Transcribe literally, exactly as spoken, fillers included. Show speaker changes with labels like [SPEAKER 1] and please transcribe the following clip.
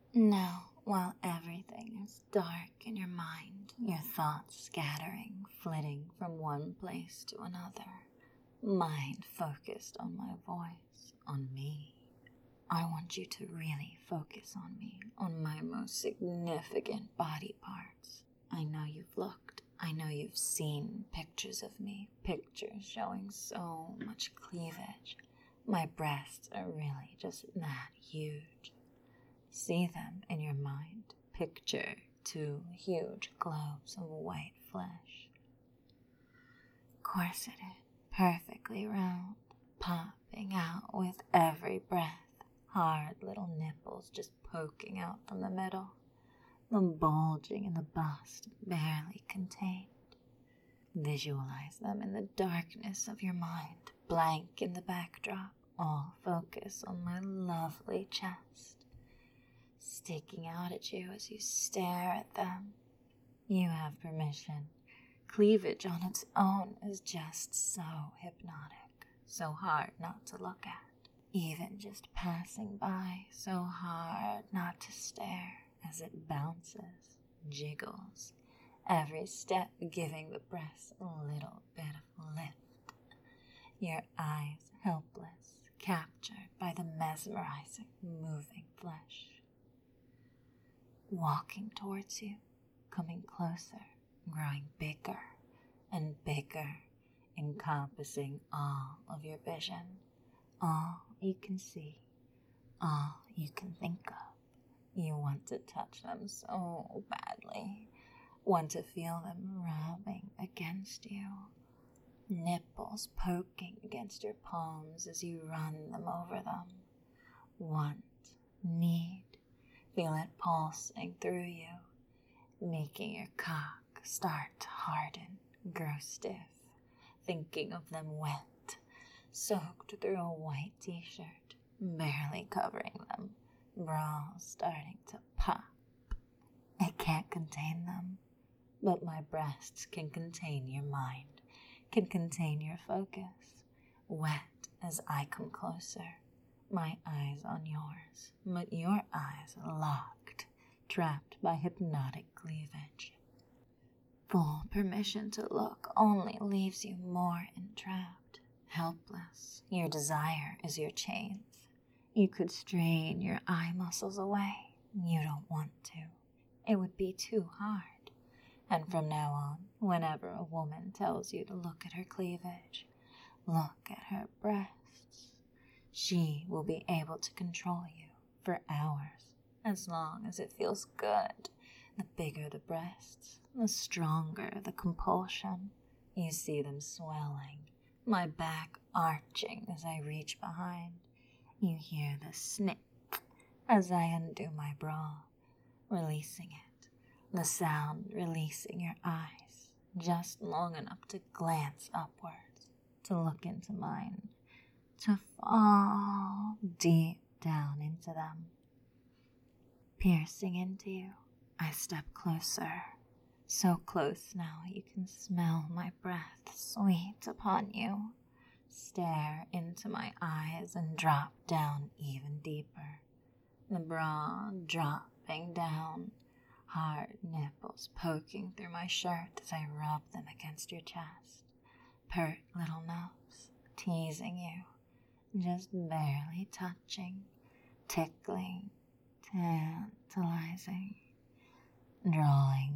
[SPEAKER 1] Now, while everything is dark in your mind, your thoughts scattering, flitting from one place to another, mind focused on my voice, on me, I want you to really focus on me, on my most significant body parts. I know you've looked. I know you've seen pictures of me, pictures showing so much cleavage. My breasts are really just that huge. See them in your mind. Picture two huge globes of white flesh. Corseted, perfectly round, popping out with every breath. Hard little nipples just poking out from the middle. Them bulging in the bust, barely contained. Visualize them in the darkness of your mind, blank in the backdrop, all focus on my lovely chest, sticking out at you as you stare at them. You have permission. Cleavage on its own is just so hypnotic, so hard not to look at. Even just passing by, so hard not to stare as it bounces, jiggles, every step giving the breasts a little bit of lift. Your eyes helpless, captured by the mesmerizing, moving flesh. Walking towards you, coming closer, growing bigger and bigger, encompassing all of your vision, all you can see, all you can think of. You want to touch them so badly, want to feel them rubbing against you, nipples poking against your palms as you run them over them. Want, need, feel it pulsing through you, making your cock start to harden, grow stiff, thinking of them wet, soaked through a white t-shirt, barely covering them, bras starting to pop. I can't contain them, but my breasts can contain your mind, can contain your focus, wet as I come closer, my eyes on yours, but your eyes locked, trapped by hypnotic cleavage. Full permission to look only leaves you more entrapped, helpless. Your desire is your chains. You could strain your eye muscles away. You don't want to. It would be too hard. And from now on, whenever a woman tells you to look at her cleavage, look at her breasts, she will be able to control you for hours, as long as it feels good. The bigger the breasts, the stronger the compulsion. You see them swelling, my back arching as I reach behind. You hear the snip as I undo my bra, releasing it, the sound releasing your eyes, just long enough to glance upwards, to look into mine, to fall deep down into them. Piercing into you, I step closer, so close now you can smell my breath sweet upon you. Stare into my eyes and drop down even deeper. The bra dropping down, hard nipples poking through my shirt as I rub them against your chest. Pert little nose, teasing you, just barely touching, tickling, tantalizing, drawing